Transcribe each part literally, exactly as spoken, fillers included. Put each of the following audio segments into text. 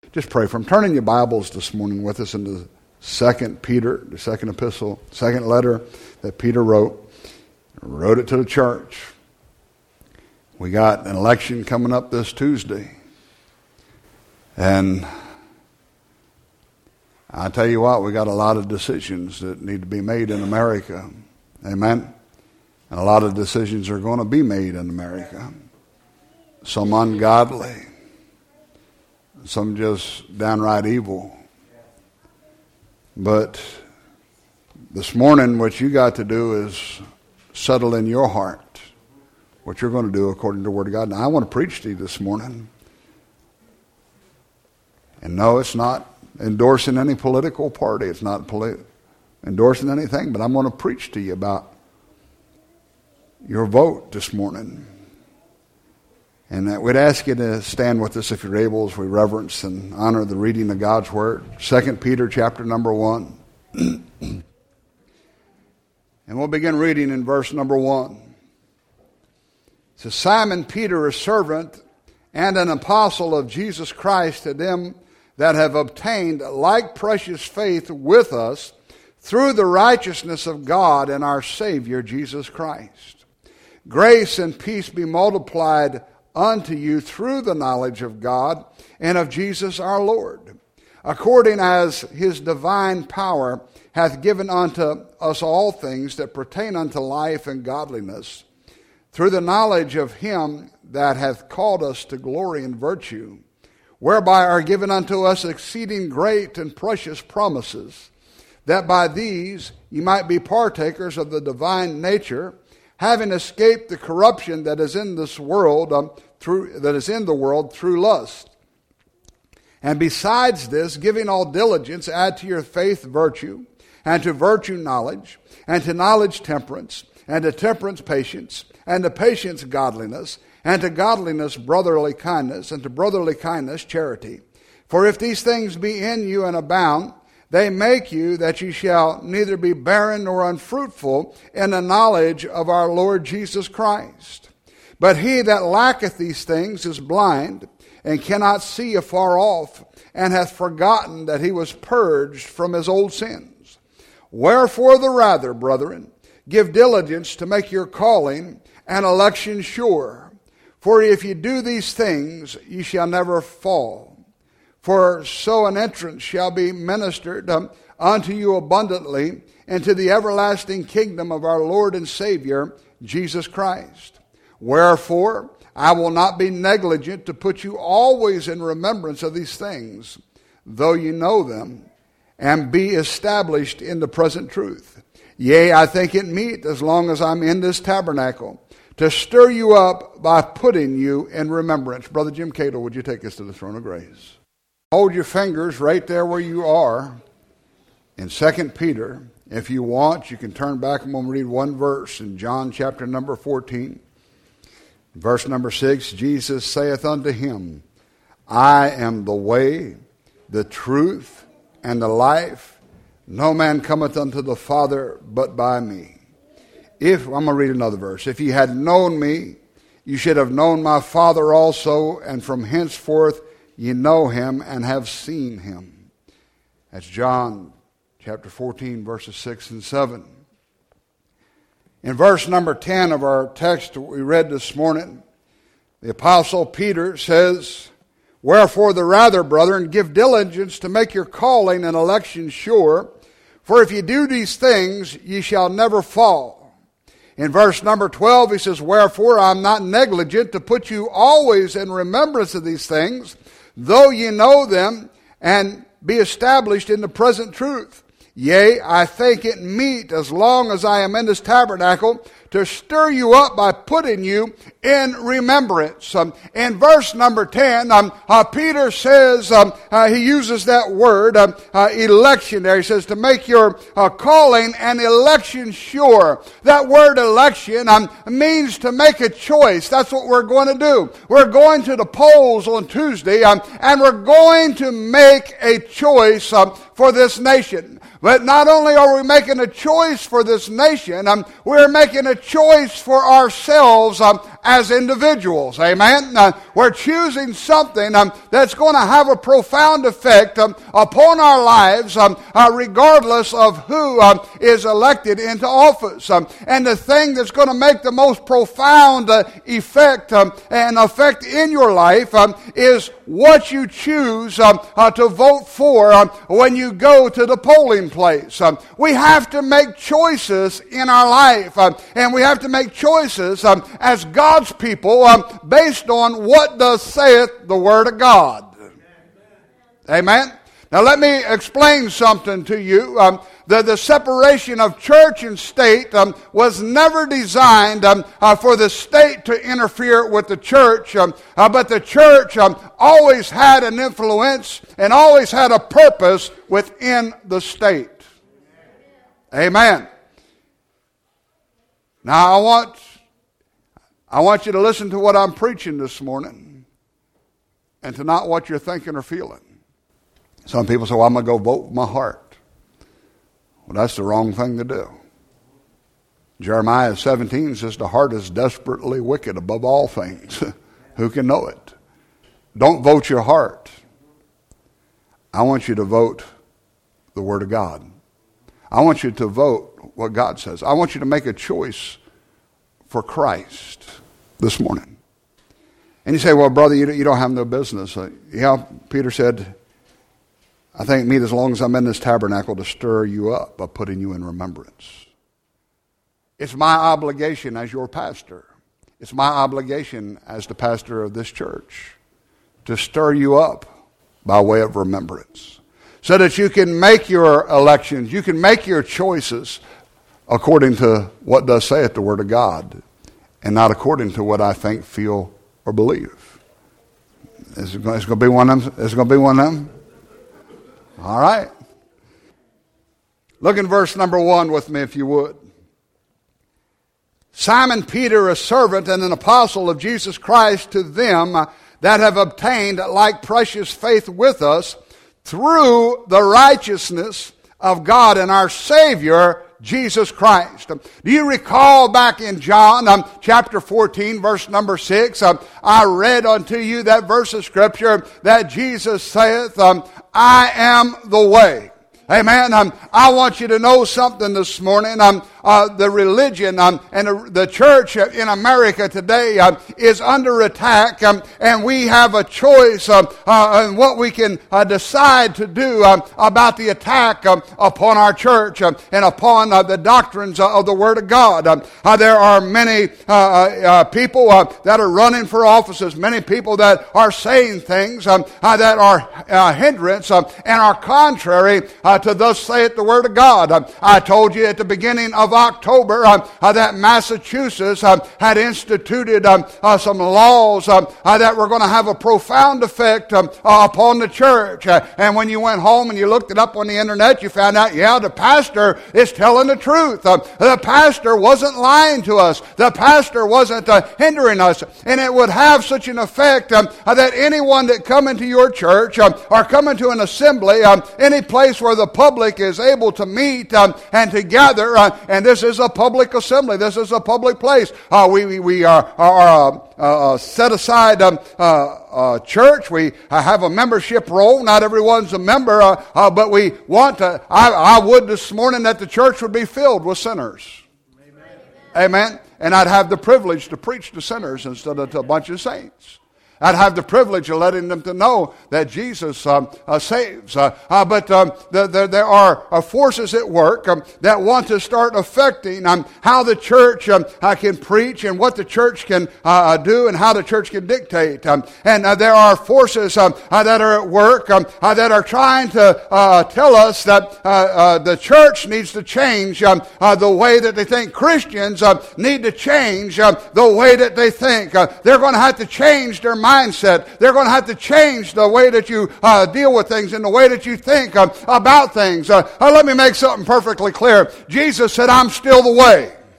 just pray for them. Turn in your Bibles this morning with us into Second Peter, the second epistle, second letter that Peter wrote. Wrote it to the church. We got an election coming up this Tuesday. And I tell you what, we got a lot of decisions that need to be made in America. Amen? And a lot of decisions are going to be made in America. Some ungodly. Some just downright evil. But this morning, what you got to do is settle in your heart what you're going to do according to the Word of God. Now, I want to preach to you this morning. And no, it's not endorsing any political party. It's not poli- endorsing anything. But I'm going to preach to you about your vote this morning. And we'd ask you to stand with us if you're able as we reverence and honor the reading of God's Word. Second Peter chapter number one. And we'll begin reading in verse number one. It says, Simon Peter, a servant and an apostle of Jesus Christ, to them that have obtained like precious faith with us through the righteousness of God and our Savior Jesus Christ. Grace and peace be multiplied unto you through the knowledge of God and of Jesus our Lord, according as his divine power hath given unto us all things that pertain unto life and godliness, through the knowledge of him that hath called us to glory and virtue, whereby are given unto us exceeding great and precious promises, that by these ye might be partakers of the divine nature, having escaped the corruption that is in this world, um, through that is in the world through lust. And besides this, giving all diligence, add to your faith virtue, and to virtue knowledge, and to knowledge temperance, and to temperance patience, and to patience godliness, and to godliness brotherly kindness, and to brotherly kindness charity. For if these things be in you and abound, they make you that ye shall neither be barren nor unfruitful in the knowledge of our Lord Jesus Christ. But he that lacketh these things is blind, and cannot see afar off, and hath forgotten that he was purged from his old sins. Wherefore the rather, brethren, give diligence to make your calling and election sure. For if ye do these things, ye shall never fall. For so an entrance shall be ministered um, unto you abundantly into the everlasting kingdom of our Lord and Savior, Jesus Christ. Wherefore, I will not be negligent to put you always in remembrance of these things, though you know them, and be established in the present truth. Yea, I think it meet, as long as I'm in this tabernacle, to stir you up by putting you in remembrance. Brother Jim Cato, would you take us to the throne of grace? Hold your fingers right there where you are in Second Peter. If you want, you can turn back and we'll read one verse in John chapter number fourteen. Verse number six, Jesus saith unto him, I am the way, the truth, and the life. No man cometh unto the Father but by me. If, I'm going to read another verse. If ye had known me, you should have known my Father also, and from henceforth ye know him and have seen him. That's John chapter fourteen, verses six and seven. In verse number ten of our text that we read this morning, the Apostle Peter says, Wherefore the rather, brethren, give diligence to make your calling and election sure, for if ye do these things, ye shall never fall. In verse number twelve, he says, Wherefore I am not negligent to put you always in remembrance of these things, though ye know them, and be established in the present truth. Yea, I think it meet, as long as I am in this tabernacle, to stir you up by putting you in remembrance. Um, in verse number ten, um, uh, Peter says, um, uh, he uses that word, um, uh, election there. He says to make your uh, calling and election sure. That word election um, means to make a choice. That's what we're going to do. We're going to the polls on Tuesday, um, and we're going to make a choice um, for this nation. But not only are we making a choice for this nation, um, we're making a choice for ourselves um, as individuals. Amen? Uh, we're choosing something um, that's going to have a profound effect um, upon our lives um, uh, regardless of who um, is elected into office. Um, and the thing that's going to make the most profound uh, effect um, and effect in your life um, is what you choose um, uh, to vote for um, when you go to the polling place. Um, we have to make choices in our life, um, and we have to make choices um, as God's people um, based on what does saith the Word of God. Amen? Now let me explain something to you. Um, the, the separation of church and state um, was never designed um, uh, for the state to interfere with the church, um, uh, but the church um, always had an influence and always had a purpose within the state. Amen. Now I want, I want you to listen to what I'm preaching this morning and to not what you're thinking or feeling. Some people say, well, I'm going to go vote with my heart. Well, that's the wrong thing to do. Jeremiah seventeen says the heart is desperately wicked above all things. Who can know it? Don't vote your heart. I want you to vote the Word of God. I want you to vote what God says. I want you to make a choice for Christ this morning. And you say, well, brother, you you don't have no business. Uh, yeah, Peter said, I think meet as long as I'm in this tabernacle to stir you up by putting you in remembrance. It's my obligation as your pastor. It's my obligation as the pastor of this church to stir you up by way of remembrance so that you can make your elections, you can make your choices according to what does saith the Word of God and not according to what I think, feel, or believe. Is it going to be one of them? Is it going to be one of them? All right. Look in verse number one with me if you would. Simon Peter, a servant and an apostle of Jesus Christ, to them that have obtained like precious faith with us through the righteousness of God and our Savior, Jesus Christ. Do you recall back in John um, chapter fourteen, verse number six, um, I read unto you that verse of Scripture that Jesus saith, um, I am the way. Amen. Um, I want you to know something this morning. Um, uh, the religion um, and the, the church in America today uh, is under attack, um, and we have a choice uh, uh, on what we can uh, decide to do um, about the attack um, upon our church um, and upon uh, the doctrines uh, of the Word of God. Um, uh, there are many uh, uh, people uh, that are running for offices, many people that are saying things um, uh, that are uh, hindrance um, and are contrary uh, to thus saith the Word of God. Um, I told you at the beginning of October um, uh, that Massachusetts um, had instituted um, uh, some laws um, uh, that were going to have a profound effect um, uh, upon the church. Uh, and when you went home and you looked it up on the internet, you found out, yeah, the pastor is telling the truth. Um, the pastor wasn't lying to us. The pastor wasn't uh, hindering us. And it would have such an effect um, uh, that anyone that come into your church um, or come into an assembly, um, any place where the public is able to meet um, and to gather, uh, and this is a public assembly. This is a public place. Uh, we, we we are are uh, uh, set aside um, uh, uh, church. We uh, have a membership roll. Not everyone's a member, uh, uh, but we want to. I, I would this morning that the church would be filled with sinners. Amen. Amen. And I'd have the privilege to preach to sinners instead of to a bunch of saints. I'd have the privilege of letting them to know that Jesus um, uh, saves. Uh, uh, but um, the, the, there are uh, forces at work um, that want to start affecting um, how the church um, uh, can preach and what the church can uh, do and how the church can dictate. Um, and uh, there are forces um, uh, that are at work um, uh, that are trying to uh, tell us that uh, uh, the church needs to change um, uh, the way that they think. Christians uh, need to change um, the way that they think. Uh, they're going to have to change their mind. mindset. They're going to have to change the way that you uh, deal with things and the way that you think uh, about things. Uh, uh, let me make something perfectly clear. Jesus said, I'm still the way.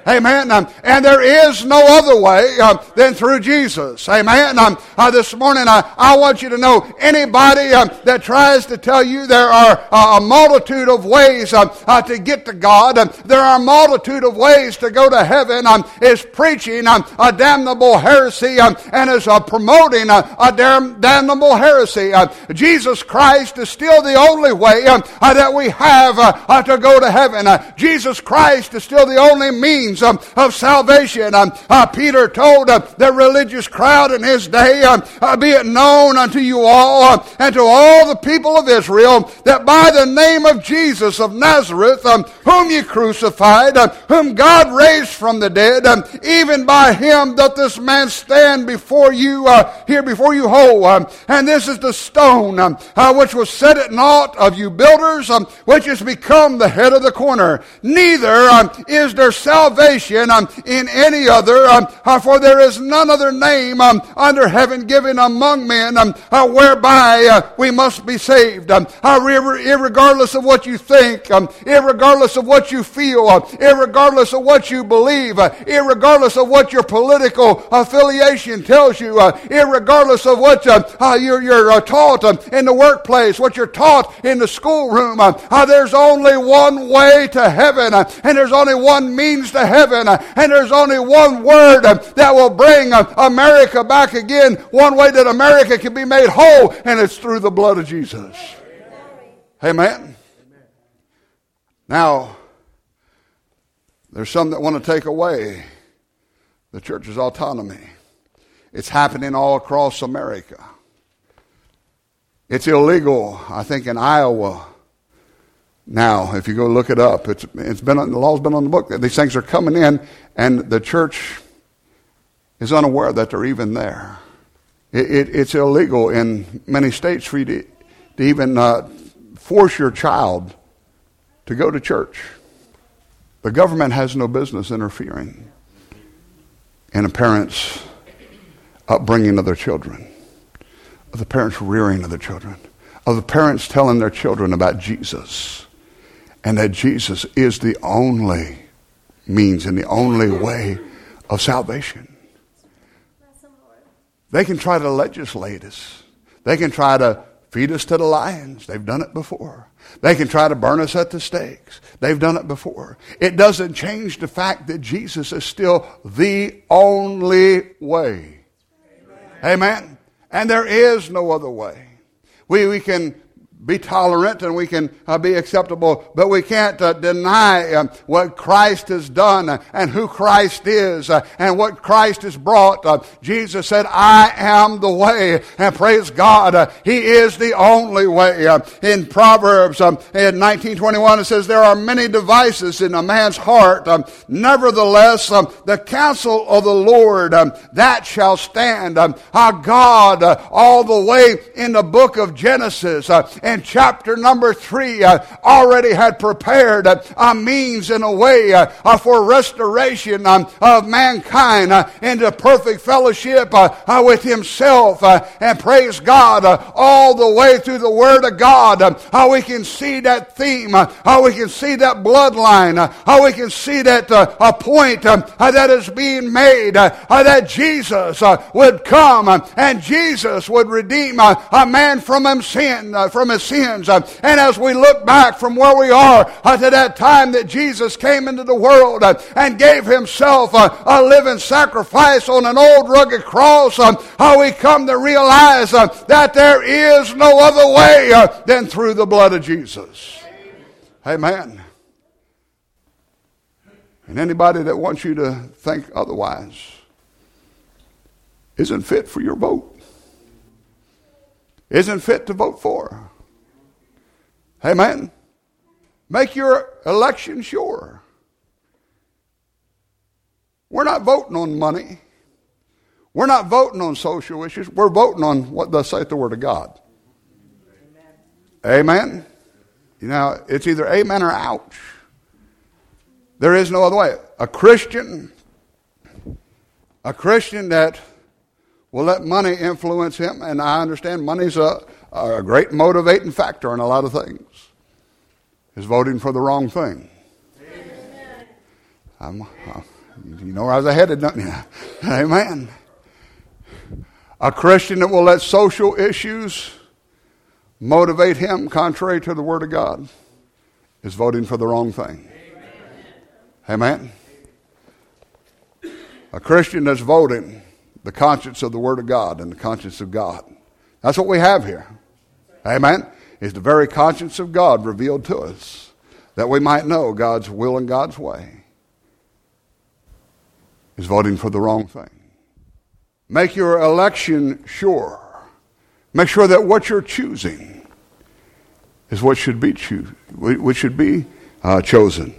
Amen. Um, and there is no other way um, than through Jesus. Amen. Um, uh, this morning, uh, I want you to know, anybody um, that tries to tell you there are uh, a multitude of ways um, uh, to get to God, um, there are a multitude of ways to go to heaven, um, is preaching um, a damnable heresy um, and is uh, promoting uh, a damn, damnable heresy. Uh, Jesus Christ is still the only way um, uh, that we have uh, uh, to go to heaven. Uh, Jesus Christ is still the only means Um, of salvation. Um, uh, Peter told uh, the religious crowd in his day, um, uh, be it known unto you all uh, and to all the people of Israel that by the name of Jesus of Nazareth, um, whom you crucified, uh, whom God raised from the dead, um, even by him doth this man stand before you, uh, here before you whole. Um, and this is the stone um, uh, which was set at naught of you builders, um, which has become the head of the corner. Neither um, is there salvation Um, in any other, um, uh, for there is none other name um, under heaven given among men um, uh, whereby uh, we must be saved. Um, uh, irregardless of what you think, um, irregardless of what you feel, uh, irregardless of what you believe, uh, irregardless of what your political affiliation tells you, uh, irregardless of what uh, uh, you're, you're uh, taught um, in the workplace, what you're taught in the schoolroom, uh, uh, there's only one way to heaven, uh, and there's only one means to heaven, uh, and there's only one word uh, that will bring uh, America back again, one way that America can be made whole, and it's through the blood of Jesus. Amen. Now, there's some that want to take away the church's autonomy. It's happening all across America. It's illegal, I think, in Iowa. Now, if you go look it up, it's it's been the law's been on the book. These things are coming in, and the church is unaware that they're even there. It, it, it's illegal in many states for you to, to even uh, force your child to go to church. The government has no business interfering in a parent's upbringing of their children, of the parents' rearing of their children, of the parents telling their children about Jesus. And that Jesus is the only means and the only way of salvation. They can try to legislate us. They can try to feed us to the lions. They've done it before. They can try to burn us at the stakes. They've done it before. It doesn't change the fact that Jesus is still the only way. Amen. Amen. And there is no other way. We, we can be tolerant and we can uh, be acceptable, but we can't uh, deny um, what Christ has done uh, and who Christ is uh, and what Christ has brought. Uh, Jesus said, I am the way, and praise God, uh, He is the only way. Uh, in Proverbs um, in nineteen twenty-one, it says, there are many devices in a man's heart. Um, nevertheless, um, the counsel of the Lord, um, that shall stand. Um, our God, uh, all the way in the book of Genesis, uh, in chapter number three, uh, already had prepared uh, a means and a way uh, uh, for restoration um, of mankind uh, into perfect fellowship uh, uh, with Himself. Uh, and praise God, uh, all the way through the Word of God, uh, how we can see that theme, uh, how we can see that bloodline, uh, how we can see that uh, a point um, uh, that is being made, uh, uh, that Jesus uh, would come uh, and Jesus would redeem uh, a man from his sin, uh, from his sins. Uh, and as we look back from where we are uh, to that time that Jesus came into the world uh, and gave Himself uh, a living sacrifice on an old rugged cross, uh, how we come to realize uh, that there is no other way uh, than through the blood of Jesus. Amen. And anybody that wants you to think otherwise isn't fit for your vote, isn't fit to vote for. Amen. Make your election sure. We're not voting on money. We're not voting on social issues. We're voting on what thus saith the Word of God. Amen. Amen. You know, it's either amen or ouch. There is no other way. A Christian, a Christian that will let money influence him, and I understand money's a, a great motivating factor in a lot of things, is voting for the wrong thing. I'm, You know where I was headed, don't you? Amen. A Christian that will let social issues motivate him contrary to the Word of God is voting for the wrong thing. Amen. A Christian that's voting the conscience of the Word of God and the conscience of God. That's what we have here. Amen. It's the very conscience of God revealed to us that we might know God's will and God's way. Is voting for the wrong thing. Make your election sure. Make sure that what you're choosing is what should be choose, what should be uh, chosen.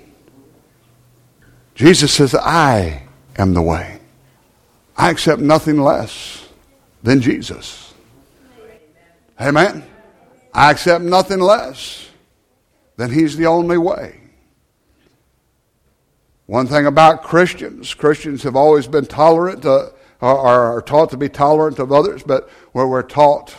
Jesus says, I am the way. I accept nothing less than Jesus. Amen. I accept nothing less than He's the only way. One thing about Christians, Christians have always been tolerant, uh, or are taught to be tolerant of others, but where we're taught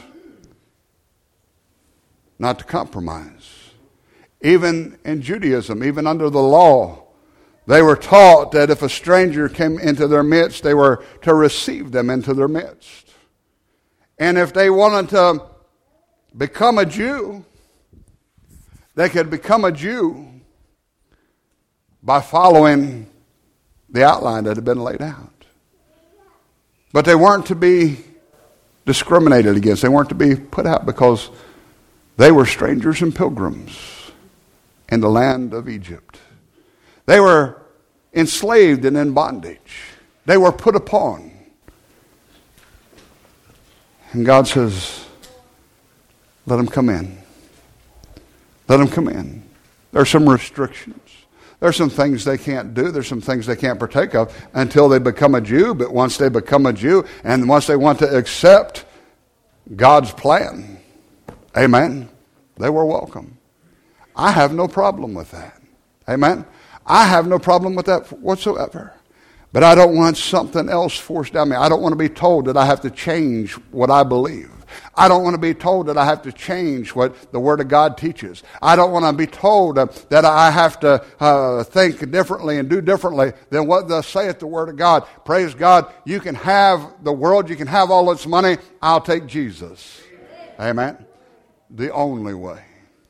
not to compromise. Even in Judaism, even under the law, they were taught that if a stranger came into their midst, they were to receive them into their midst. And if they wanted to become a Jew, they could become a Jew by following the outline that had been laid out. But they weren't to be discriminated against. They weren't to be put out because they were strangers and pilgrims in the land of Egypt. They were enslaved and in bondage. They were put upon. And God says, let them come in. Let them come in. There are some restrictions. There's some things they can't do. There's some things they can't partake of until they become a Jew. But once they become a Jew and once they want to accept God's plan, amen, they were welcome. I have no problem with that. Amen. I have no problem with that whatsoever. But I don't want something else forced down me. I don't want to be told that I have to change what I believe. I don't want to be told that I have to change what the Word of God teaches. I don't want to be told uh, that I have to uh, think differently and do differently than what thus saith the Word of God. Praise God. You can have the world. You can have all its money. I'll take Jesus. Amen. Amen. The only way.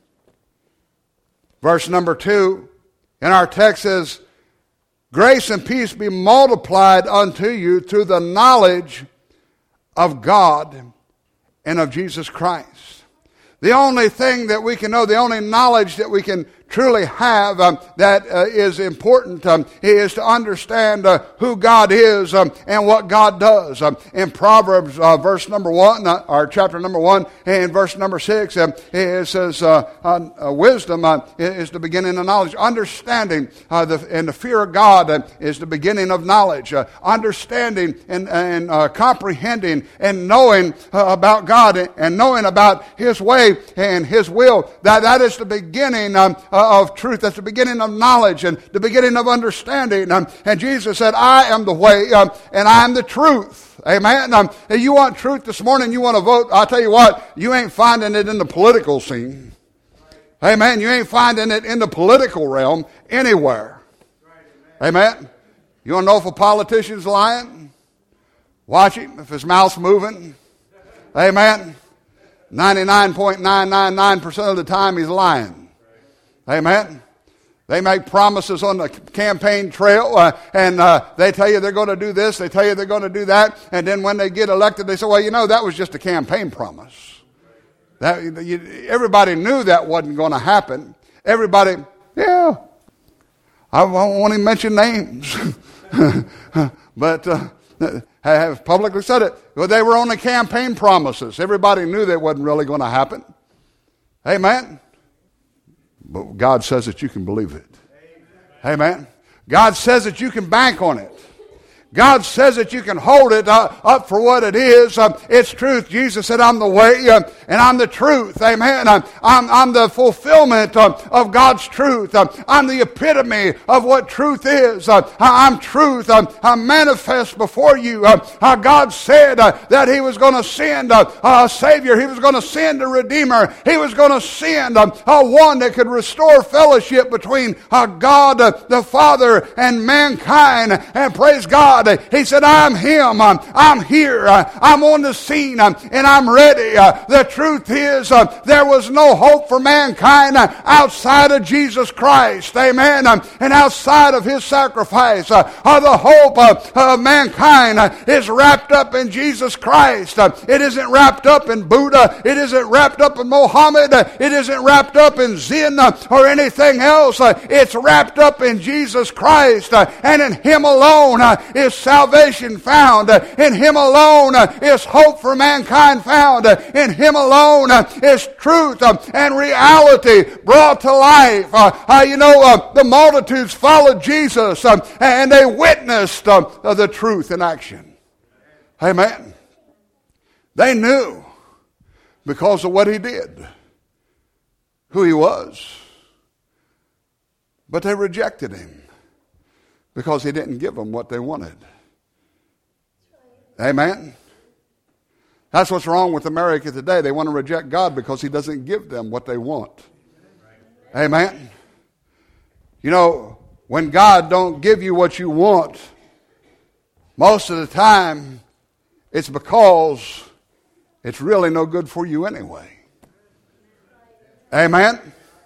Verse number two in our text says, grace and peace be multiplied unto you through the knowledge of God and of Jesus Christ. The only thing that we can know, the only knowledge that we can truly have um, that uh, is important um, is to understand uh, who God is um, and what God does. Um, in Proverbs, uh, verse number one, uh, or chapter number one, and verse number six, um, it says, uh, uh, wisdom uh, is the beginning of knowledge. Understanding uh, the, and the fear of God uh, is the beginning of knowledge. Uh, understanding and, and uh, comprehending and knowing uh, about God and knowing about His way and His will, that, that is the beginning um, of truth. That's the beginning of knowledge and the beginning of understanding. Um, and Jesus said, I am the way um, and I am the truth. Amen. Um, if you want truth this morning, you want to vote, I'll tell you what, you ain't finding it in the political scene. Amen. You ain't finding it in the political realm anywhere. Amen. You want to know if a politician's lying? Watch him. If his mouth's moving. Amen. ninety-nine point nine nine nine percent of the time he's lying. Amen. They make promises on the campaign trail, uh, and uh, they tell you they're going to do this, they tell you they're going to do that, and then when they get elected, they say, well, you know, that was just a campaign promise. That you, everybody knew that wasn't going to happen. Everybody, yeah, I won't want to mention names, but uh, have publicly said it. Well, they were on the campaign promises. Everybody knew that wasn't really going to happen. Amen. But God says that you can believe it. Amen. God says that you can bank on it. God says that you can hold it uh, up for what it is. Uh, it's truth. Jesus said, I'm the way uh, and I'm the truth. Amen. Uh, I'm, I'm the fulfillment uh, of God's truth. Uh, I'm the epitome of what truth is. Uh, I'm truth. Uh, I'm manifest before you. Uh, uh, God said uh, that He was going to send uh, a Savior. He was going to send a Redeemer. He was going to send uh, uh, one that could restore fellowship between uh, God uh, the Father and mankind. And praise God. He said, I'm Him. I'm, I'm here. I'm on the scene and I'm ready. The truth is there was no hope for mankind outside of Jesus Christ. Amen. And outside of His sacrifice. The hope of mankind is wrapped up in Jesus Christ. It isn't wrapped up in Buddha. It isn't wrapped up in Mohammed. It isn't wrapped up in Zen or anything else. It's wrapped up in Jesus Christ. And in Him alone is salvation found. In Him alone is hope for mankind found. In Him alone is truth and reality brought to life. Uh, uh, you know, uh, the multitudes followed Jesus um, and they witnessed um, uh, the truth in action. Amen. They knew because of what He did, who He was. But they rejected Him because He didn't give them what they wanted. Amen. That's what's wrong with America today. They want to reject God because He doesn't give them what they want. Amen. You know, when God don't give you what you want, most of the time it's because it's really no good for you anyway. Amen.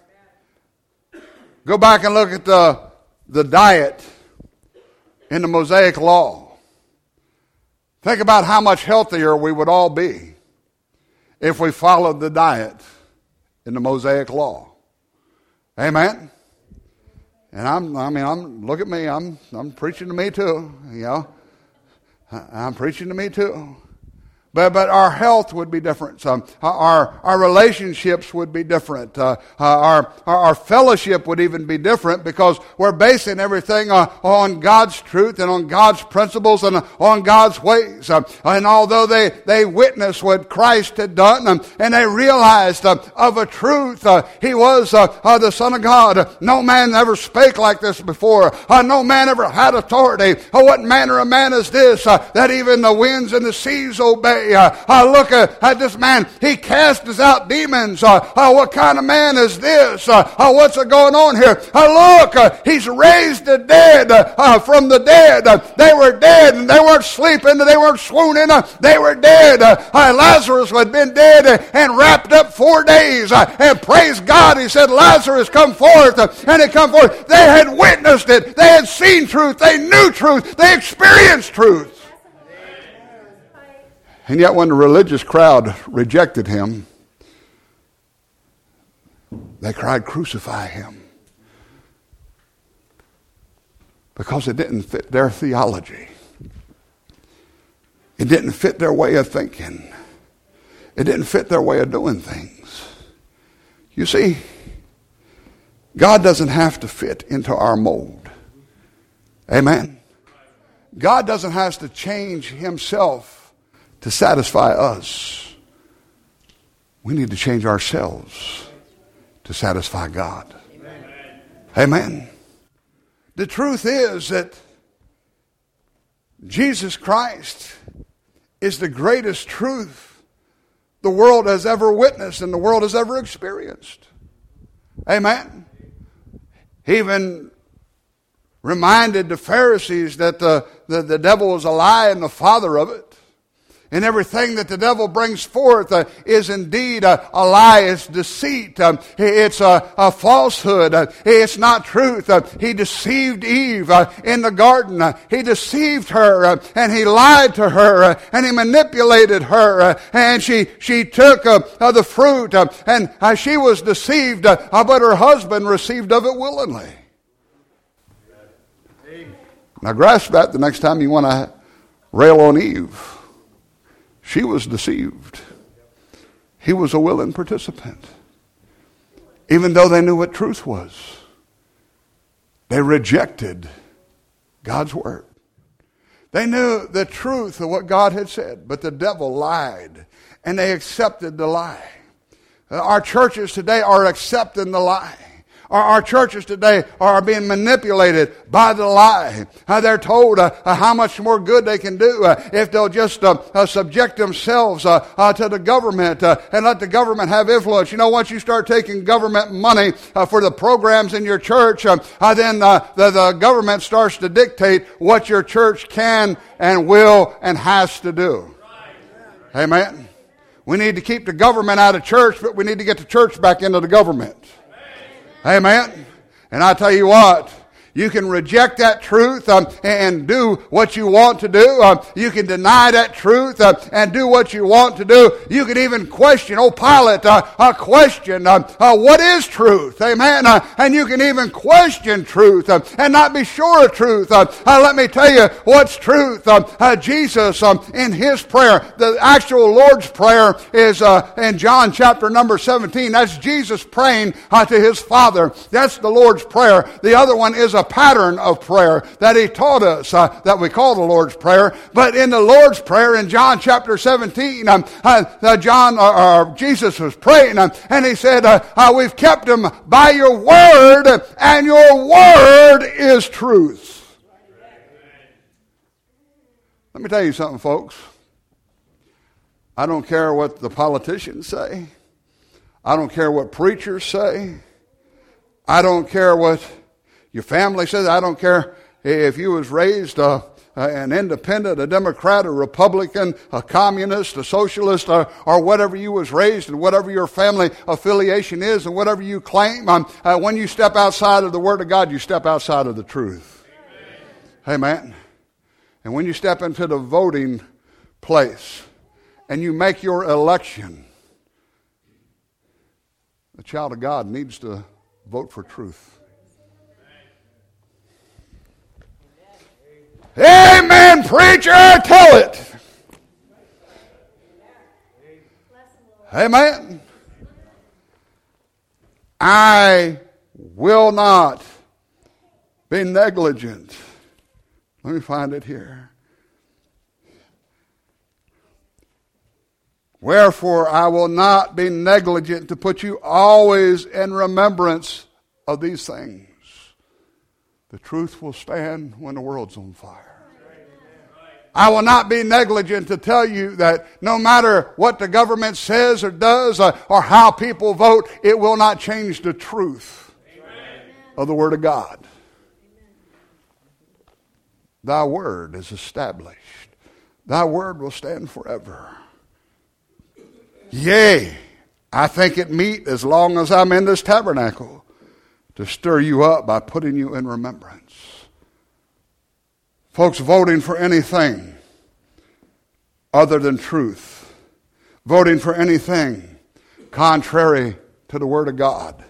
Go back and look at the, the diet in the Mosaic Law. Think about how much healthier we would all be if we followed the diet in the Mosaic Law. Amen. And I'm, I mean, I'm, look at me, I'm, I'm preaching to me too, you know. I'm preaching to me too. But but our health would be different. Um, our our relationships would be different. Uh, our, our our fellowship would even be different because we're basing everything uh, on God's truth and on God's principles and on God's ways. Uh, and although they, they witnessed what Christ had done um, and they realized uh, of a truth, uh, He was uh, uh, the Son of God. No man ever spake like this before. Uh, no man ever had authority. Uh, what manner of man is this uh, that even the winds and the seas obey? Uh, uh, look uh, at this man. He casts out demons. Uh, uh, what kind of man is this? Uh, uh, what's uh, going on here? Uh, look, uh, he's raised the dead uh, uh, from the dead. Uh, they were dead and they weren't sleeping. They weren't swooning. Uh, they were dead. Uh, uh, Lazarus had been dead uh, and wrapped up four days. Uh, and praise God, he said, Lazarus, come forth. Uh, and he come forth. They had witnessed it. They had seen truth. They knew truth. They experienced truth. And yet when the religious crowd rejected Him, they cried, crucify Him. Because it didn't fit their theology. It didn't fit their way of thinking. It didn't fit their way of doing things. You see, God doesn't have to fit into our mold. Amen. God doesn't have to change Himself to satisfy us. We need to change ourselves to satisfy God. Amen. Amen. The truth is that Jesus Christ is the greatest truth the world has ever witnessed and the world has ever experienced. Amen. He even reminded the Pharisees that the, the, the devil was a lie and the father of it. And everything that the devil brings forth uh, is indeed a, a lie. It's deceit. Um, it's a, a falsehood. Uh, it's not truth. Uh, he deceived Eve uh, in the garden. Uh, he deceived her uh, and he lied to her uh, and he manipulated her. Uh, and she, she took uh, uh, the fruit uh, and uh, she was deceived, uh, but her husband received of it willingly. Now grasp that the next time you want to rail on Eve. She was deceived. He was a willing participant. Even though they knew what truth was, they rejected God's word. They knew the truth of what God had said, but the devil lied, and they accepted the lie. Our churches today are accepting the lie. Our, our churches today are being manipulated by the lie. Uh, they're told uh, uh, how much more good they can do uh, if they'll just uh, uh, subject themselves uh, uh, to the government uh, and let the government have influence. You know, once you start taking government money uh, for the programs in your church, uh, uh, then uh, the, the government starts to dictate what your church can and will and has to do. Amen. We need to keep the government out of church, but we need to get the church back into the government. Amen. And I tell you what, you can reject that truth um, and do what you want to do. Um, you can deny that truth uh, and do what you want to do. You can even question, oh Pilate, uh, uh, question, uh, uh, what is truth? Amen. Uh, and you can even question truth uh, and not be sure of truth. Uh, uh, let me tell you what's truth. Uh, uh, Jesus, um, in his prayer, the actual Lord's Prayer is uh, in John chapter number seventeen. That's Jesus praying uh, to his Father. That's the Lord's Prayer. The other one is a pattern of prayer that he taught us uh, that we call the Lord's Prayer. But in the Lord's Prayer in John chapter seventeen, um, uh, uh, John or uh, uh, Jesus was praying, um, and he said, uh, uh, "We've kept them by your word, and your word is truth." Let me tell you something, folks. I don't care what the politicians say. I don't care what preachers say. I don't care what your family says. I don't care if you was raised uh, uh, an independent, a Democrat, a Republican, a communist, a socialist, or, or whatever you was raised and whatever your family affiliation is and whatever you claim. Um, uh, when you step outside of the Word of God, you step outside of the truth. Amen. Amen. And when you step into the voting place and you make your election, the child of God needs to vote for truth. Amen, preacher, tell it. Amen. I will not be negligent. Let me find it here. Wherefore I will not be negligent to put you always in remembrance of these things. The truth will stand when the world's on fire. I will not be negligent to tell you that no matter what the government says or does uh, or how people vote, it will not change the truth Amen. Of the Word of God. Amen. Thy word is established. Thy word will stand forever. Yea, I think it meet as long as I'm in this tabernacle to stir you up by putting you in remembrance. Folks, voting for anything other than truth, voting for anything contrary to the Word of God,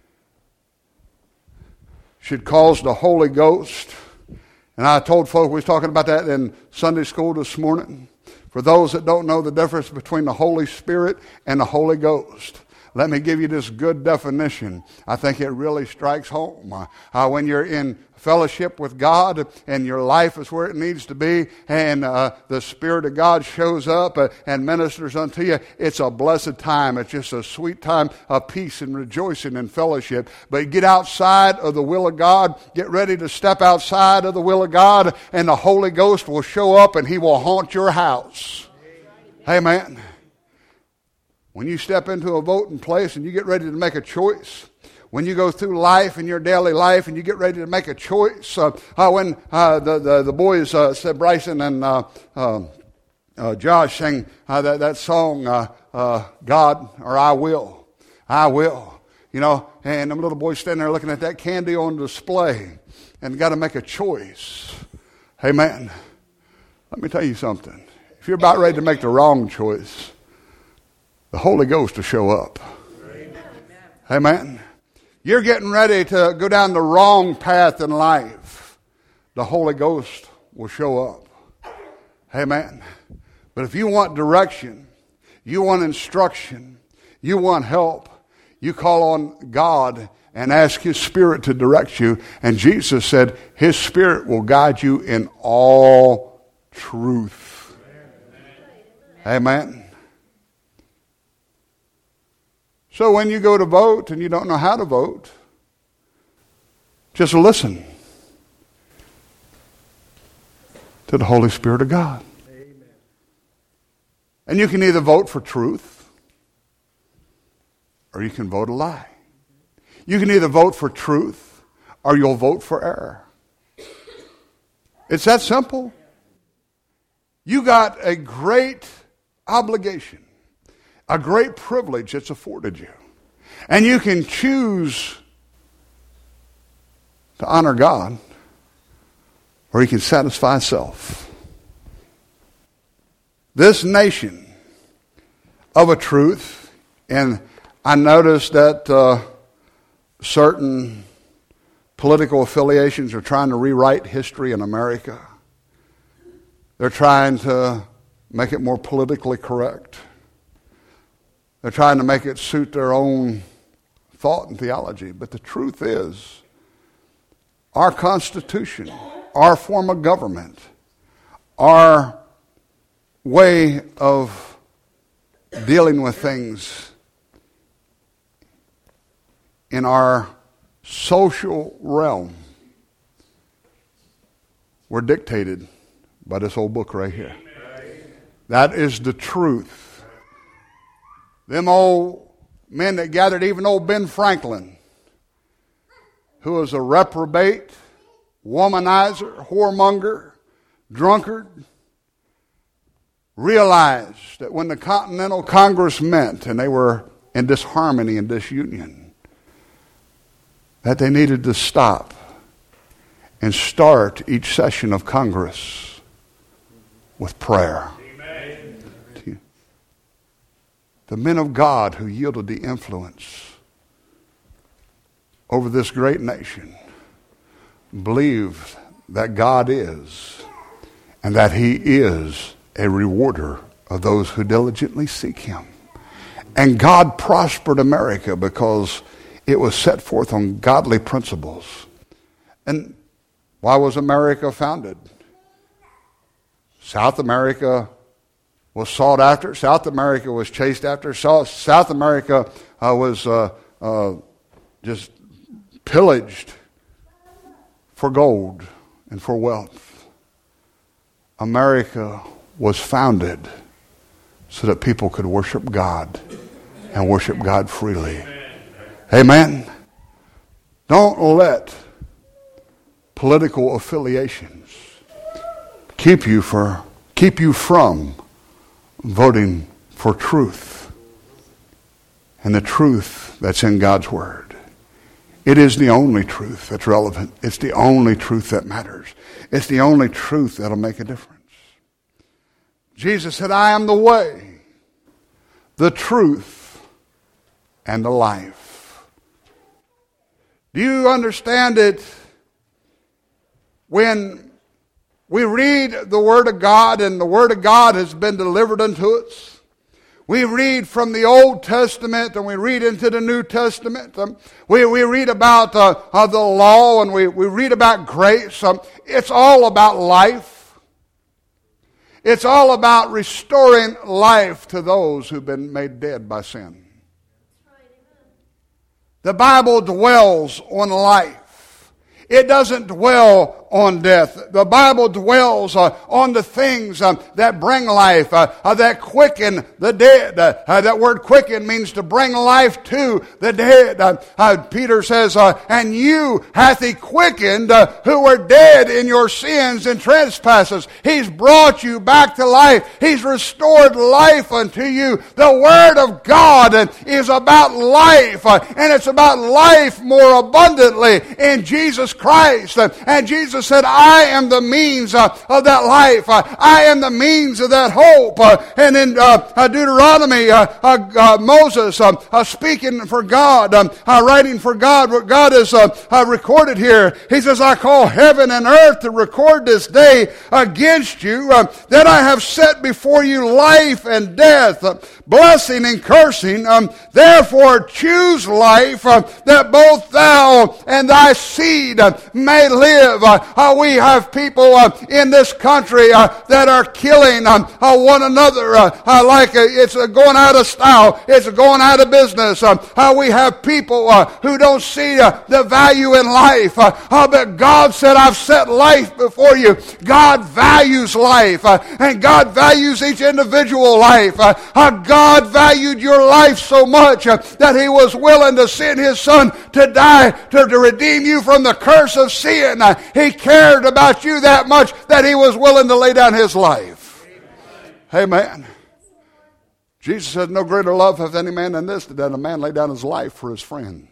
should cause the Holy Ghost, and I told folk, we was talking about that in Sunday school this morning, for those that don't know the difference between the Holy Spirit and the Holy Ghost. Let me give you this good definition. I think it really strikes home. Uh, uh, when you're in fellowship with God and your life is where it needs to be and uh, the Spirit of God shows up uh, and ministers unto you, it's a blessed time. It's just a sweet time of peace and rejoicing and fellowship. But get outside of the will of God. Get ready to step outside of the will of God, and the Holy Ghost will show up and He will haunt your house. Amen. When you step into a voting place and you get ready to make a choice, when you go through life in your daily life and you get ready to make a choice, uh, uh, when uh, the, the the boys uh, said Bryson and uh, uh, uh, Josh sang uh, that that song, uh, uh, God or I will, I will, you know, and them little boys standing there looking at that candy on display and got to make a choice. Amen. Let me tell you something. If you're about ready to make the wrong choice, the Holy Ghost will show up. Amen. Amen. You're getting ready to go down the wrong path in life. The Holy Ghost will show up. Amen. But if you want direction, you want instruction, you want help, you call on God and ask His Spirit to direct you. And Jesus said His Spirit will guide you in all truth. Amen. So when you go to vote and you don't know how to vote, just listen to the Holy Spirit of God. Amen. And you can either vote for truth or you can vote a lie. You can either vote for truth or you'll vote for error. It's that simple. You got a great obligation, a great privilege that's afforded you. And you can choose to honor God, or you can satisfy self. This nation of a truth, and I noticed that uh, certain political affiliations are trying to rewrite history in America. They're trying to make it more politically correct. They're trying to make it suit their own thought and theology. But the truth is, our Constitution, our form of government, our way of dealing with things in our social realm were dictated by this old book right here. That is the truth. Them old men that gathered, even old Ben Franklin, who was a reprobate, womanizer, whoremonger, drunkard, realized that when the Continental Congress met and they were in disharmony and disunion, that they needed to stop and start each session of Congress with prayer. Amen. The men of God who yielded the influence over this great nation believed that God is, and that He is a rewarder of those who diligently seek Him. And God prospered America because it was set forth on godly principles. And why was America founded? South America was sought after. South America was chased after. South America uh, was uh, uh, just pillaged for gold and for wealth. America was founded so that people could worship God and worship God freely. Amen. Don't let political affiliations keep you for keep you from voting for truth and the truth that's in God's Word. It is the only truth that's relevant. It's the only truth that matters. It's the only truth that'll make a difference. Jesus said, I am the way, the truth, and the life. Do you understand it? When we read the Word of God and the Word of God has been delivered unto us, we read from the Old Testament and we read into the New Testament. Um, we, we read about uh, uh, the law and we, we read about grace. Um, it's all about life. It's all about restoring life to those who've been made dead by sin. The Bible dwells on life. It doesn't dwell on death. The Bible dwells uh, on the things uh, that bring life, uh, uh, that quicken the dead. Uh, uh, that word quicken means to bring life to the dead. Uh, uh, Peter says, uh, and you hath He quickened uh, who were dead in your sins and trespasses. He's brought you back to life. He's restored life unto you. The Word of God uh, is about life, uh, and it's about life more abundantly in Jesus Christ. Uh, and Jesus said, I am the means uh, of that life. Uh, I am the means of that hope. Uh, and in uh, uh, Deuteronomy, uh, uh, uh, Moses uh, uh, speaking for God, um, uh, writing for God, what God has uh, uh, recorded here. He says, I call heaven and earth to record this day against you, uh, that I have set before you life and death, uh, blessing and cursing. Um, therefore choose life, uh, that both thou and thy seed uh, may live. Uh, uh, we have people uh, in this country uh, that are killing um, uh, one another uh, uh, like uh, it's uh, going out of style. It's going out of business. Uh, uh, we have people uh, who don't see uh, the value in life. Uh, uh, but God said, I've set life before you. God values life. Uh, and God values each individual life. Uh, uh, God valued your life so much uh, that He was willing to send His Son to die to, to redeem you from the curse of sin. Uh, he cared about you that much that He was willing to lay down His life. Amen. Amen. Jesus said, no greater love hath any man than this, that a man lay down his life for his friends.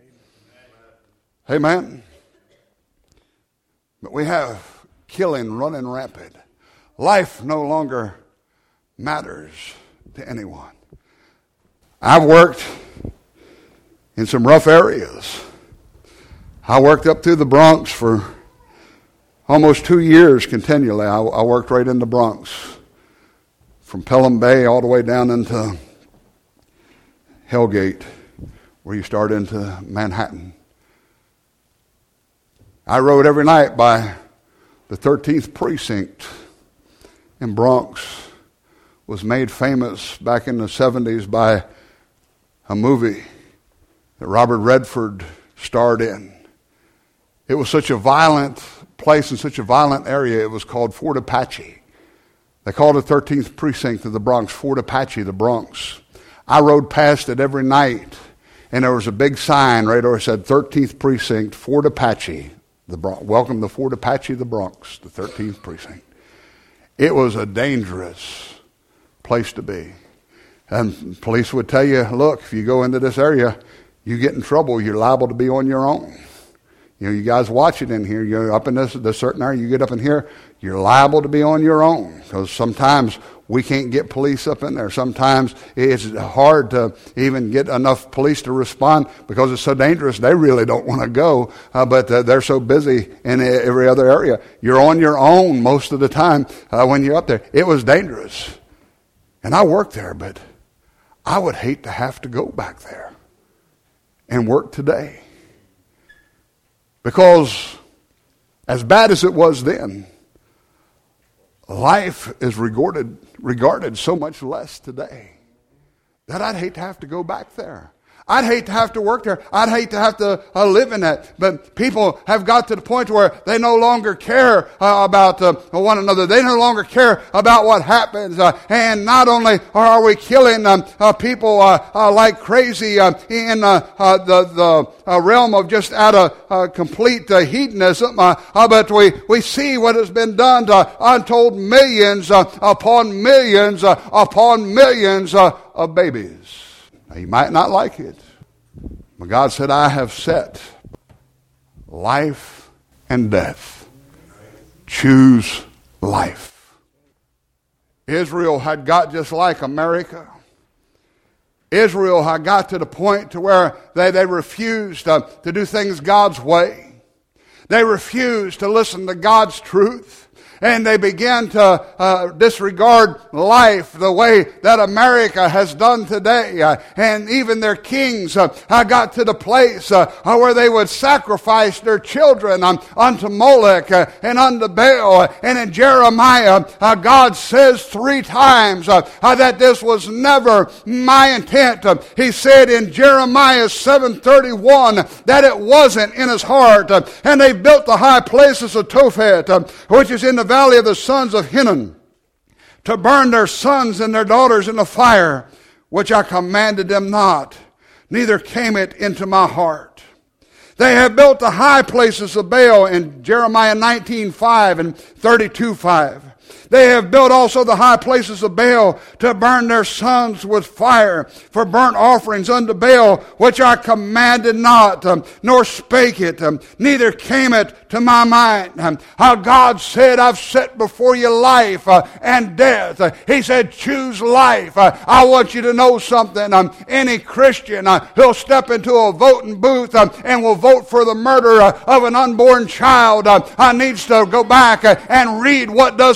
Amen. But we have killing running rampant. Life no longer matters to anyone. I've worked in some rough areas. I worked up through the Bronx for almost two years continually. I, I worked right in the Bronx, from Pelham Bay all the way down into Hellgate, where you start into Manhattan. I rode every night by the thirteenth precinct in Bronx. Was made famous back in the seventies by a movie that Robert Redford starred in. It was such a violent place and such a violent area, it was called Fort Apache. They called the thirteenth precinct of the Bronx Fort Apache, the Bronx. I rode past it every night, and there was a big sign right over it said thirteenth precinct, Fort Apache, the Bronx. Welcome to Fort Apache, the Bronx, the thirteenth precinct. It was a dangerous place to be. And police would tell you, look, if you go into this area, you get in trouble, you're liable to be on your own. You know, you guys watch it in here. You're up in this, this certain area. You get up in here, you're liable to be on your own. Because sometimes we can't get police up in there. Sometimes it's hard to even get enough police to respond because it's so dangerous. They really don't want to go, uh, but uh, they're so busy in every other area. You're on your own most of the time uh, when you're up there. It was dangerous. And I worked there, but I would hate to have to go back there and work today. Because as bad as it was then, life is regarded, regarded so much less today that I'd hate to have to go back there. I'd hate to have to work there. I'd hate to have to uh, live in that. But people have got to the point where they no longer care uh, about uh, one another. They no longer care about what happens. Uh, and not only are we killing um, uh, people uh, uh, like crazy uh, in uh, uh, the, the uh, realm of just out of uh, complete uh, hedonism, uh, uh, but we, we see what has been done to untold millions uh, upon millions uh, upon millions uh, of babies. Now, you might not like it, but God said, I have set life and death. Choose life. Israel had got just like America. Israel had got to the point to where they, they refused uh, to do things God's way. They refused to listen to God's truth. And they began to uh, disregard life the way that America has done today. Uh, and even their kings uh, got to the place uh, where they would sacrifice their children um, unto Molech uh, and unto Baal. And in Jeremiah, uh, God says three times uh, uh, that this was never my intent. Uh, he said in Jeremiah seven thirty-one that it wasn't in his heart. Uh, and they built the high places of Tophet, uh, which is in the valley of the sons of Hinnom, to burn their sons and their daughters in the fire, which I commanded them not, neither came it into my heart. They have built the high places of Baal in Jeremiah nineteen five and thirty-two five. They have built also the high places of Baal to burn their sons with fire for burnt offerings unto Baal, which I commanded not, um, nor spake it, um, neither came it to my mind. Um, how God said, I've set before you life uh, and death. Uh, he said, choose life. Uh, I want you to know something. Um, any Christian uh, who'll step into a voting booth uh, and will vote for the murder uh, of an unborn child uh, uh, needs to go back uh, and read what does saith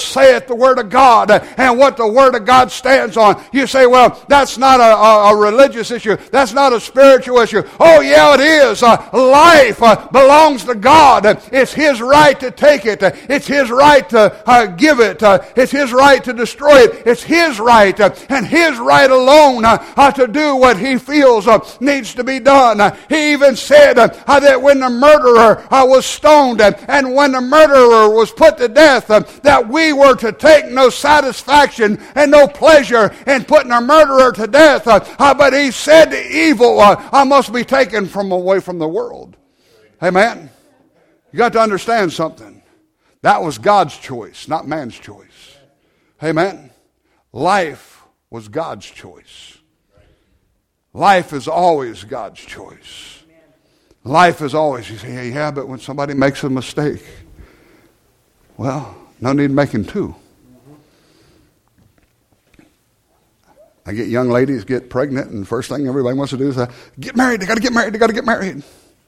get the Word of God and what the Word of God stands on. You say, well, that's not a, a, a religious issue. That's not a spiritual issue. Oh, yeah, it is. Uh, life uh, belongs to God. It's His right to take it. It's His right to uh, give it. Uh, it's His right to destroy it. It's His right uh, and His right alone uh, uh, to do what He feels uh, needs to be done. Uh, he even said uh, uh, that when the murderer uh, was stoned uh, and when the murderer was put to death, uh, that we were to take no satisfaction and no pleasure in putting a murderer to death. Uh, uh, but He said the evil uh, uh, must be taken from away from the world. Amen. You got to understand something. That was God's choice, not man's choice. Amen. Life was God's choice. Life is always God's choice. Life is always, you say, yeah, but when somebody makes a mistake, well, no need making two. I get young ladies get pregnant, and the first thing everybody wants to do is uh, get married. They got to get married. They got to get married.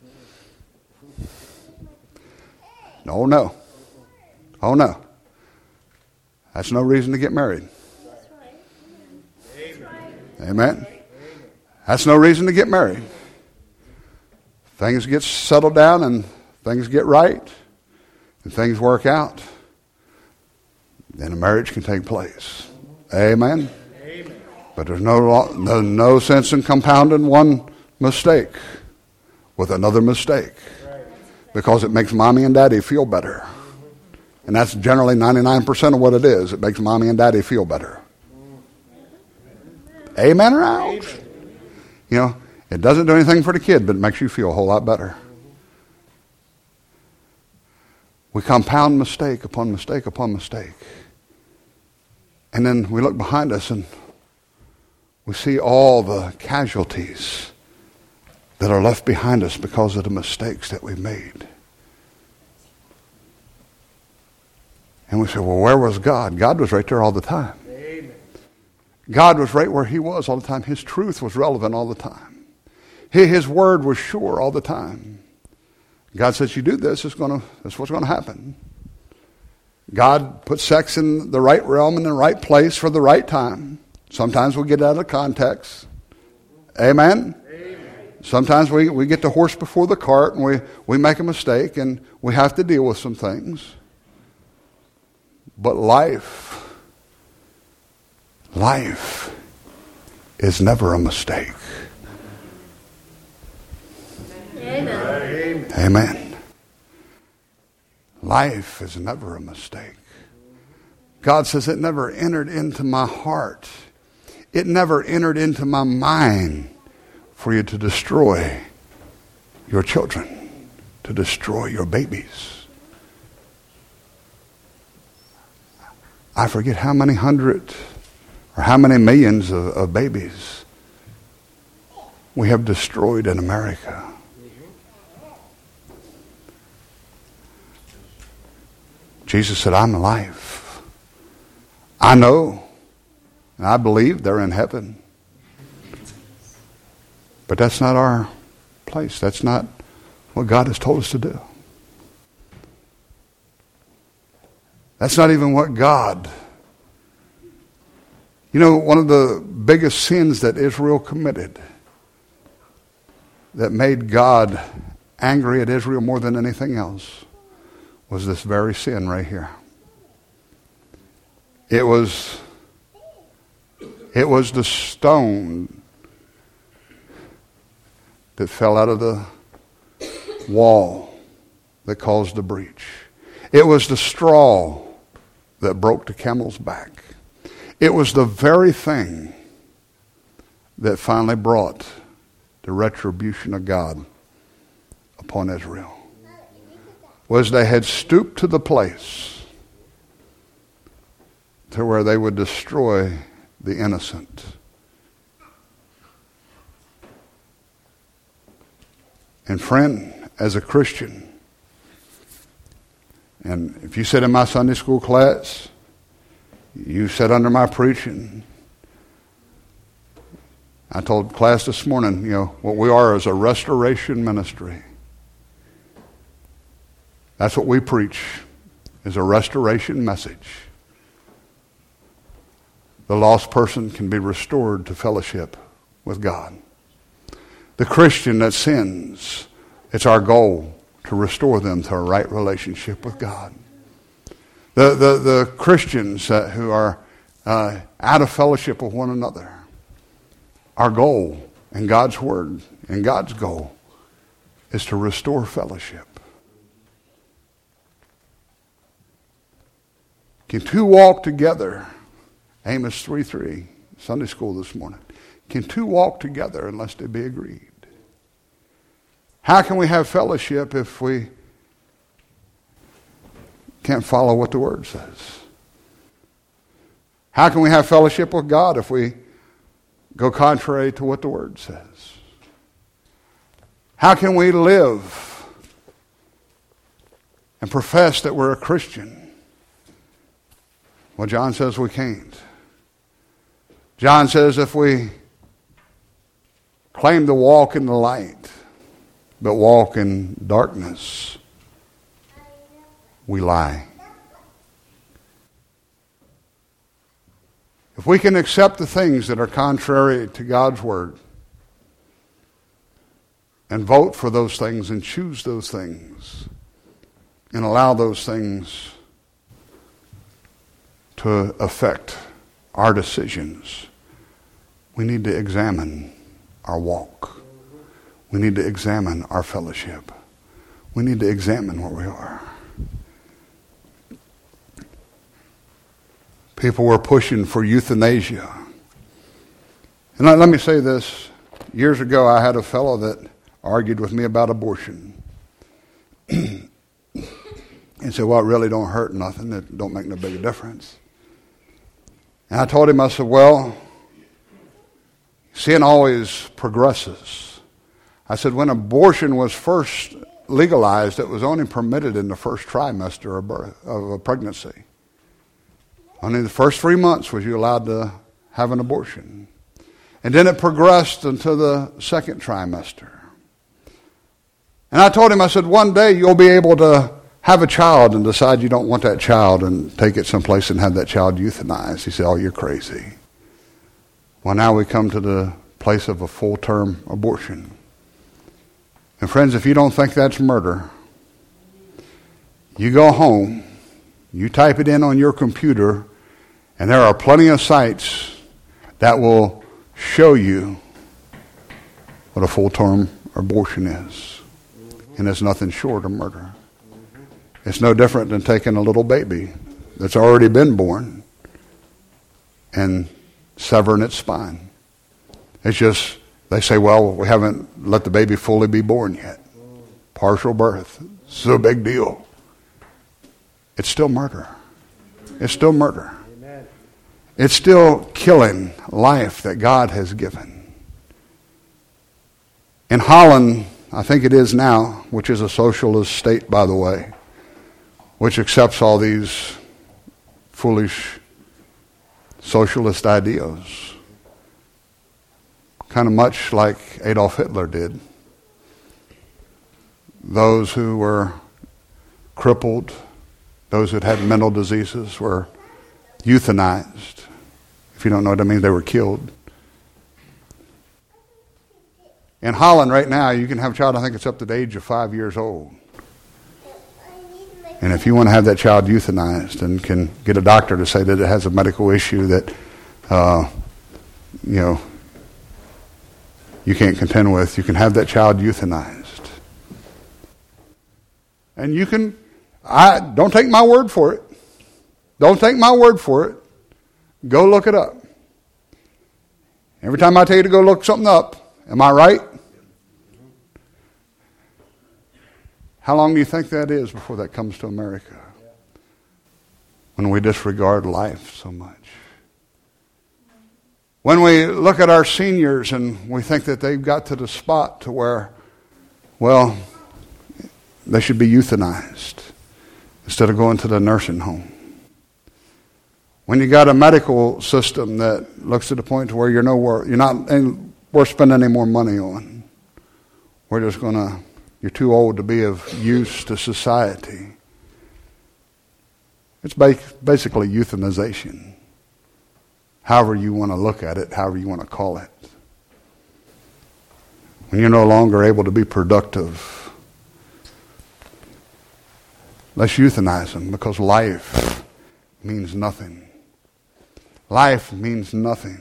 No, no. Oh, no. That's no reason to get married. Amen. That's no reason to get married. Things get settled down and things get right and things work out, then a marriage can take place. Amen. Amen. But there's no, no, no sense in compounding one mistake with another mistake, because it makes mommy and daddy feel better. And that's generally ninety-nine percent of what it is. It makes mommy and daddy feel better. Amen or ouch? You know, it doesn't do anything for the kid, but it makes you feel a whole lot better. We compound mistake upon mistake upon mistake. And then we look behind us and we see all the casualties that are left behind us because of the mistakes that we've made. And we say, well, where was God? God was right there all the time. Amen. God was right where He was all the time. His truth was relevant all the time. His word was sure all the time. God says, you do this, it's gonna, that's what's going to happen. God put sex in the right realm in the right place for the right time. Sometimes we get out of context. Amen? Amen. Sometimes we, we get the horse before the cart and we, we make a mistake and we have to deal with some things. But life, life is never a mistake. Amen. Amen. Life is never a mistake. God says it never entered into my heart. It never entered into my mind for you to destroy your children, to destroy your babies. I forget how many hundred or how many millions of, of babies we have destroyed in America. Jesus said, I'm alive. I know and I believe they're in heaven. But that's not our place. That's not what God has told us to do. That's not even what God... You know, one of the biggest sins that Israel committed that made God angry at Israel more than anything else was this very sin right here. It was, it was the stone that fell out of the wall that caused the breach. It was the straw that broke the camel's back. It was the very thing that finally brought the retribution of God upon Israel. Was they had stooped to the place to where they would destroy the innocent. And friend, as a Christian, and if you sit in my Sunday school class, you sit under my preaching. I told class this morning, you know, what we are is a restoration ministry. That's what we preach, is a restoration message. the lost person can be restored to fellowship with God. The Christian that sins, it's our goal to restore them to a right relationship with God. The the, the Christians uh, who are uh, out of fellowship with one another, our goal in God's Word and God's goal is to restore fellowship. Can two walk together? Amos three three, Sunday school this morning. Can two walk together unless they be agreed? How can we have fellowship if we can't follow what the Word says? How can we have fellowship with God if we go contrary to what the Word says? How can we live and profess that we're a Christian? Well, John says we can't. John says if we claim to walk in the light, but walk in darkness, we lie. If we can accept the things that are contrary to God's Word and vote for those things and choose those things and allow those things to affect our decisions, we need to examine our walk. We need to examine our fellowship. We need to examine where we are. People were pushing for euthanasia. And let, let me say this. Years ago, I had a fellow that argued with me about abortion. And said, well, it really don't hurt nothing. It don't make no big difference. And I told him, I said, well, sin always progresses. I said, when abortion was first legalized, it was only permitted in the first trimester of, birth, of a pregnancy. Only the first three months was you allowed to have an abortion. And then it progressed into the second trimester. And I told him, I said, one day you'll be able to have a child and decide you don't want that child and take it someplace and have that child euthanized. He said, oh, you're crazy. Well, now we come to the place of a full-term abortion. And friends, if you don't think that's murder, you go home, you type it in on your computer, and there are plenty of sites that will show you what a full-term abortion is. And it's nothing short of murder. It's no different than taking a little baby that's already been born and severing its spine. It's just, they say, well, we haven't let the baby fully be born yet. Partial birth. It's a big deal. It's still murder. It's still murder. It's still killing life that God has given. In Holland, I think it is now, which is a socialist state, by the way, which accepts all these foolish socialist ideas, kind of much like Adolf Hitler did. Those who were crippled, those that had mental diseases were euthanized. If you don't know what I mean, they were killed. In Holland right now, you can have a child, I think it's up to the age of five years old. And if you want to have that child euthanized and can get a doctor to say that it has a medical issue that, uh, you know, you can't contend with, you can have that child euthanized. And you can, I don't take my word for it. Don't take my word for it. Go look it up. Every time I tell you to go look something up, am I right? How long do you think that is before that comes to America? When we disregard life so much. When we look at our seniors and we think that they've got to the spot to where, well, they should be euthanized instead of going to the nursing home. When you got a medical system that looks to the point to where you're nowhere, you're not worth spending any more money on. We're just going to, you're too old to be of use to society. It's basically euthanization. however you want to look at it, however you want to call it. When you're no longer able to be productive, let's euthanize them, because life means nothing. Life means nothing.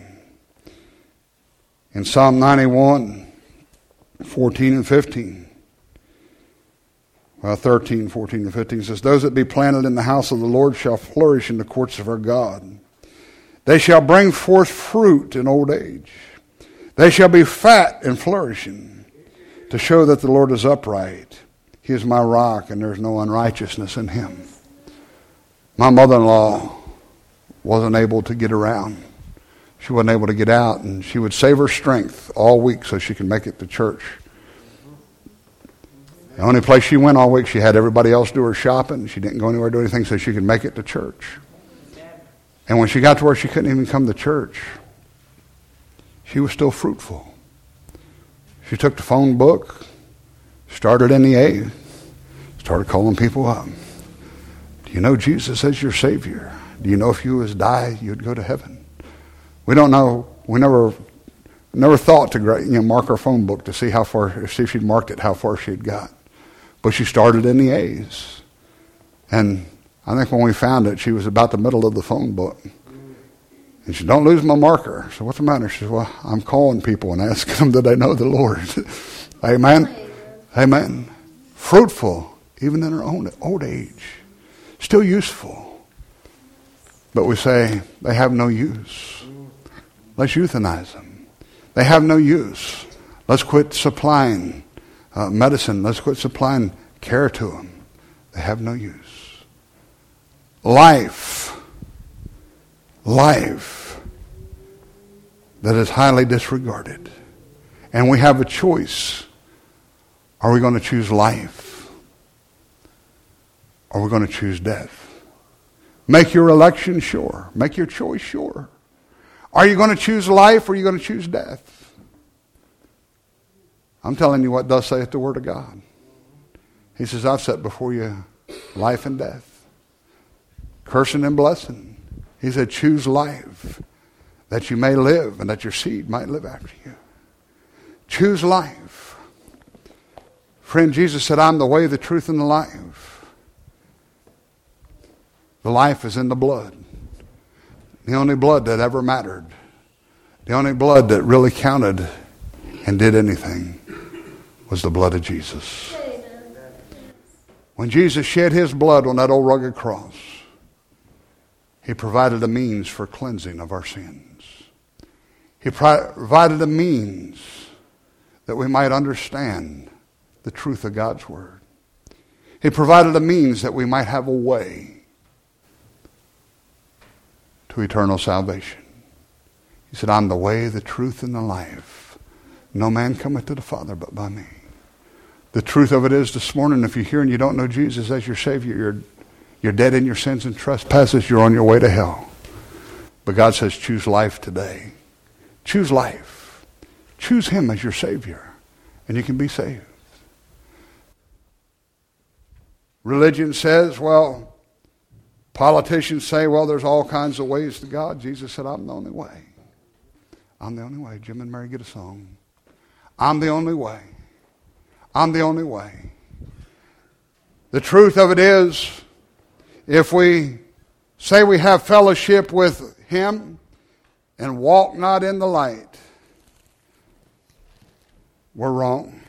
In Psalm ninety-one, fourteen and fifteen, well, thirteen, fourteen, and fifteen says, those that be planted in the house of the Lord shall flourish in the courts of our God. They shall bring forth fruit in old age. They shall be fat and flourishing, to show that the Lord is upright. He is my rock, and there's no unrighteousness in him. My mother-in-law wasn't able to get around. She wasn't able to get out, and she would save her strength all week so she could make it to church. The only place she went all week, she had everybody else do her shopping. She didn't go anywhere to do anything so she could make it to church. And when she got to where she couldn't even come to church, she was still fruitful. She took the phone book, started in the A, started calling people up. Do you know Jesus as your Savior? Do you know if you was die, you'd go to heaven? We don't know. We never never thought to you know, mark her phone book to see how far, see if she'd marked it, how far she'd got. But she started in the A's. And I think when we found it, she was about the middle of the phone book. And she said, don't lose my marker. I said, what's the matter? She said, well, I'm calling people and asking them that they know the Lord. Amen? Amen. Fruitful, even in her own old age. Still useful. But we say, they have no use. Let's euthanize them. They have no use. Let's quit supplying uh, medicine. Let's quit supplying care to them. They have no use. Life. Life that is highly disregarded. And we have a choice. Are we going to choose life? Or are we going to choose death? Make your election sure. Make your choice sure. Are you going to choose life or are you going to choose death? I'm telling you what thus saith the Word of God. He says, I've set before you life and death, cursing and blessing. He said, choose life, that you may live, and that your seed might live after you. Choose life. Friend, Jesus said, I'm the way, the truth, and the life. The life is in the blood. The only blood that ever mattered. The only blood that really counted and did anything was the blood of Jesus. When Jesus shed his blood on that old rugged cross, he provided a means for cleansing of our sins. He provided a means that we might understand the truth of God's Word. He provided a means that we might have a way to eternal salvation. He said, I'm the way, the truth, and the life. No man cometh to the Father but by me. The truth of it is this morning, if you're here and you don't know Jesus as your Savior, you're You're dead in your sins and trespasses. You're on your way to hell. But God says, choose life today. Choose life. Choose him as your Savior. And you can be saved. Religion says, well, politicians say, well, there's all kinds of ways to God. Jesus said, I'm the only way. I'm the only way. Jim and Mary, get a song. I'm the only way. I'm the only way. The truth of it is, if we say we have fellowship with him and walk not in the light, we're wrong.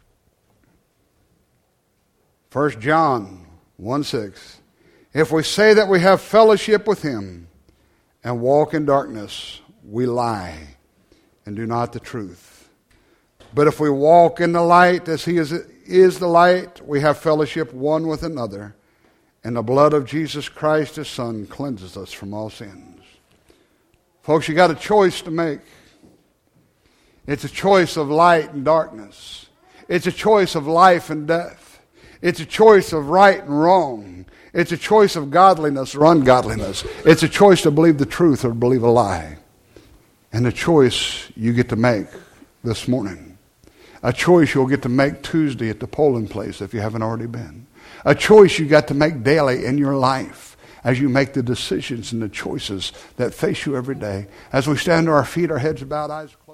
First John one six. If we say that we have fellowship with him and walk in darkness, we lie and do not the truth. But if we walk in the light as he is, is the light, we have fellowship one with another. And the blood of Jesus Christ, his Son, cleanses us from all sins. Folks, you got a choice to make. It's a choice of light and darkness. It's a choice of life and death. It's a choice of right and wrong. It's a choice of godliness or ungodliness. It's a choice to believe the truth or believe a lie. And a choice you get to make this morning. A choice you'll get to make Tuesday at the polling place if you haven't already been. A choice you got to make daily in your life as you make the decisions and the choices that face you every day. As we stand to our feet, our heads bowed, eyes closed.